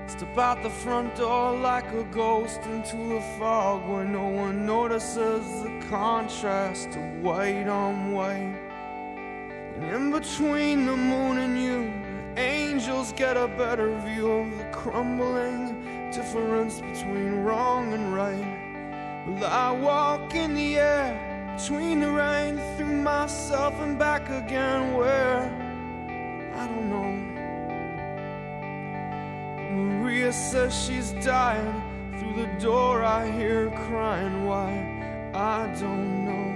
Step out the front door like a ghost into the fog where no one notices the contrast of white on white. And in between the moon and you, the angels get a better view of the crumbling difference between wrong and right. Well, I walk in the air between the rain, through myself and back again, where I don't know. Maria says she's dying. Through the door I hear her crying. Why? I don't know.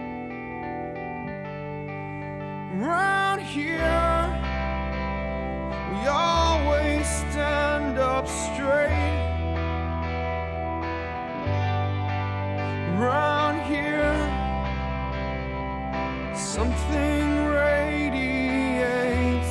Around here we always stand up straight. Around here something radiates.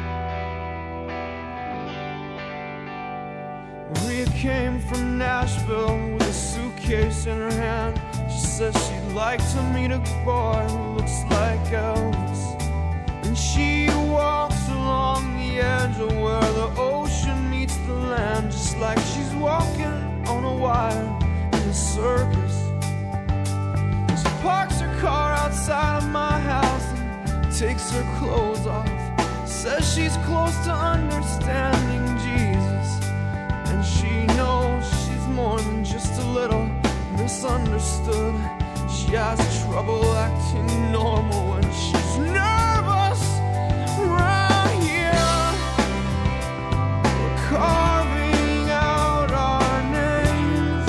Maria came from Nashville with a suitcase in her hand. She says she'd like to meet a boy who looks like Elvis. And she walks along the edge of where the ocean meets the land, just like she's walking on a wire in a circus. She parks her car outside of my house and takes her clothes off. Says she's close to understanding Jesus, and she knows she's more than just a little misunderstood. She has trouble acting normal when she's nervous. Around here we're carving out our names.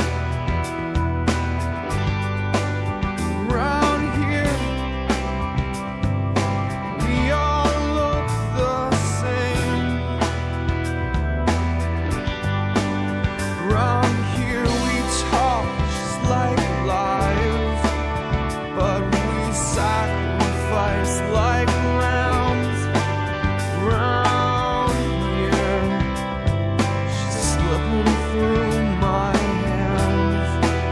Around here we all look the same. Around here we talk just like liars, but we sacrifice like lambs. Around here she's slipping through my hands.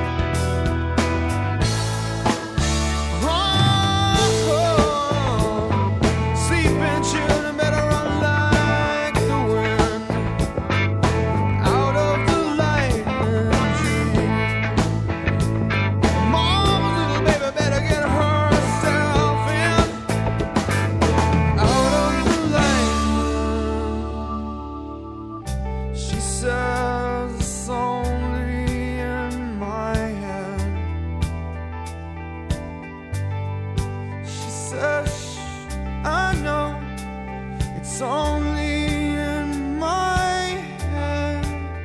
Sleeping children better run like the wind out of the lightning dream. Mama's little baby better get herself in out of the lightning. She says it's only in my head. She says, I know it's only in my head.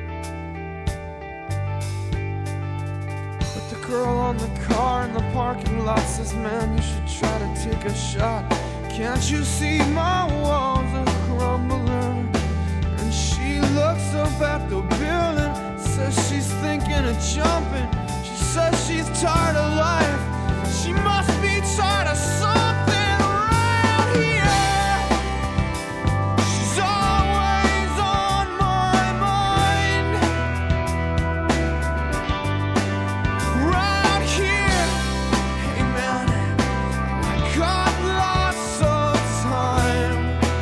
But the girl on the car in the parking lot says, man, you should try to take a shot. Can't you see my walls are crumbling? And she looks up at the building, says she's thinking of jumping. She says she's tired of life. She must be tired of something around here. She's always on my mind. Around here, hey man, I got lots of time.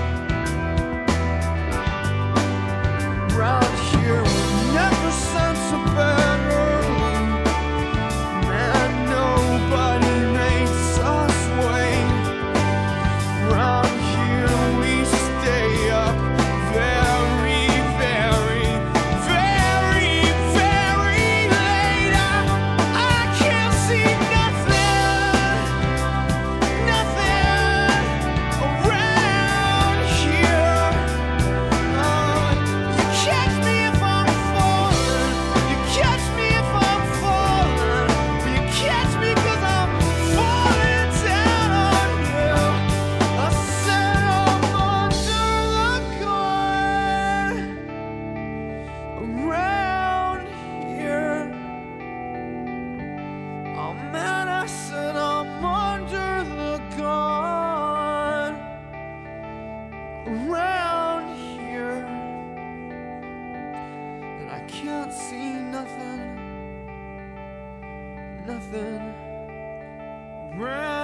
Around here, we never sent to bed early. Man, nobody makes us wait. Around here, we stay up very, very, very, very late. I can't see nothing, nothing around here. You catch me if I'm falling. You catch me if I'm falling. You catch me 'cause I'm falling down on you. I said I'm under the gun. Around here. Oh man, I said I'm under the gun. Around here. And I can't see nothing, nothing around